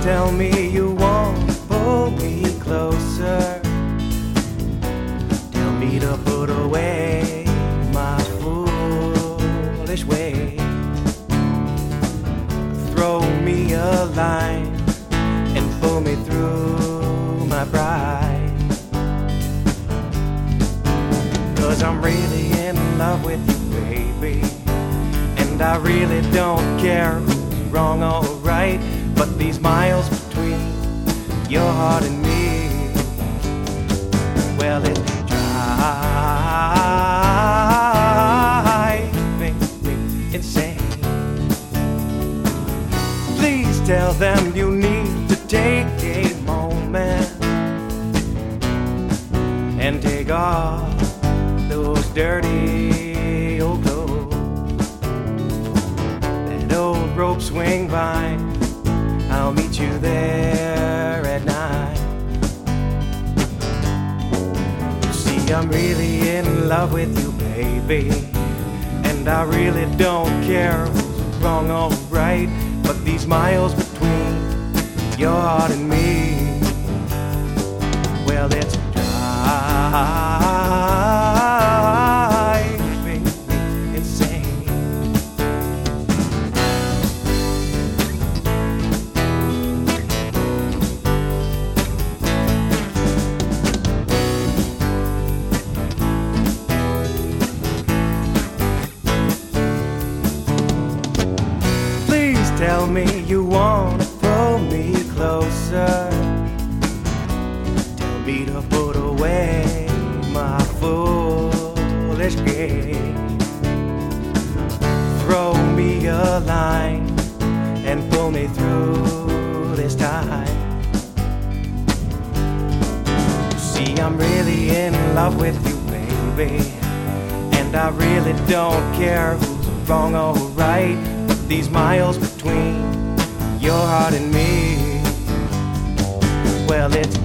tell me you won't pull me closer. Tell me to put away my foolish ways. Throw me a line and pull me through my pride. 'Cause I'm really in love with you, baby, and I really don't care who's wrong or right. But these miles between your heart and me, well, it's driving me insane. Please tell them you need to take a moment and take off those dirty old clothes. That old rope swing vine, I'll meet you there at night. You see, I'm really in love with you, baby, and I really don't care who's wrong or right. But these miles between your heart and me, well, it's driving me insane. Please tell me you wanna pull me closer. Tell me to put away my foolish game. Throw me a line and pull me through this time. You see, I'm really in love with you, baby, and I really don't care who's wrong or right. But these miles between your heart and me, well, it's